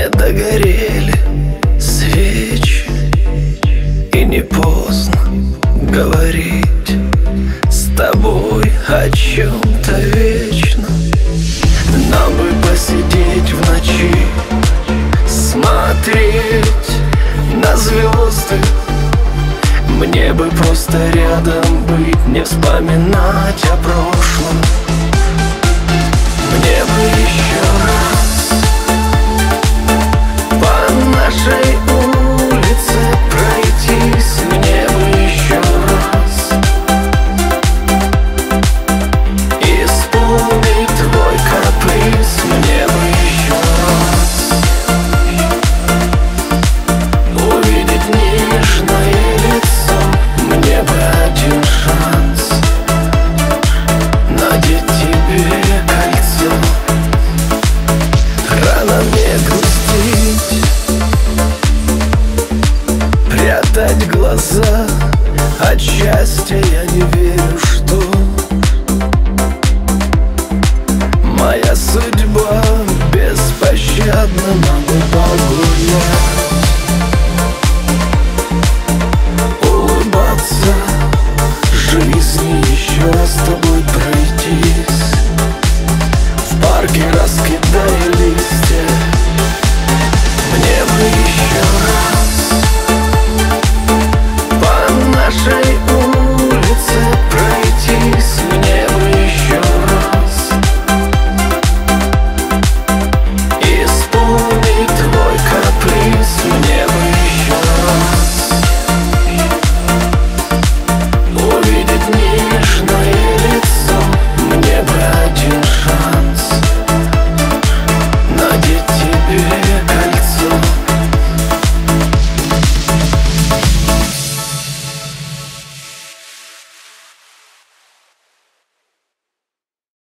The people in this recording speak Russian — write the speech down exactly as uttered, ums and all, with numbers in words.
Не догорели свечи, и не поздно говорить с тобой о чем-то вечно. Нам бы посидеть в ночи, смотреть на звезды. Мне бы просто рядом быть, не вспоминать о прошлом. Мне бы еще раз по нашей улице пройтись. Мне бы еще раз исполнить твой каприз. Мне бы еще раз увидеть нежное лицо. Мне бы один шанс надеть тебе кольцо. Рано мне грустить, прятать глаза. От счастья я не верю, что моя судьба беспощадна. Могу погулять, улыбаться жизни еще раз с тобой.